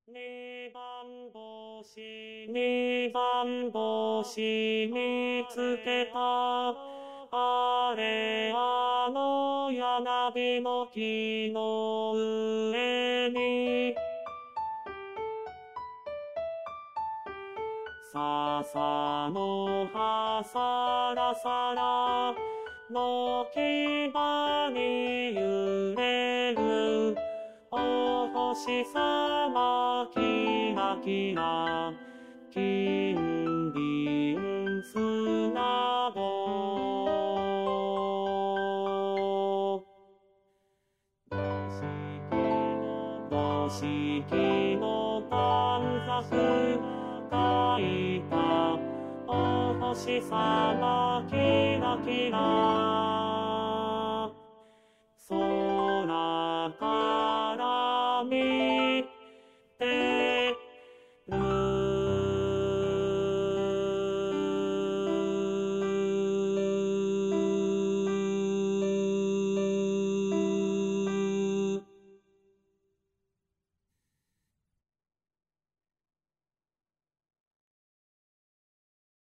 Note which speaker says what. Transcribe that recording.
Speaker 1: 二番星二番星見つけた。あれあの柳の木の上に。笹の葉さらさらの牙に揺れる。お星さまキラキラ金銀砂棒。五色の短冊書いたお星さまキラキラ空か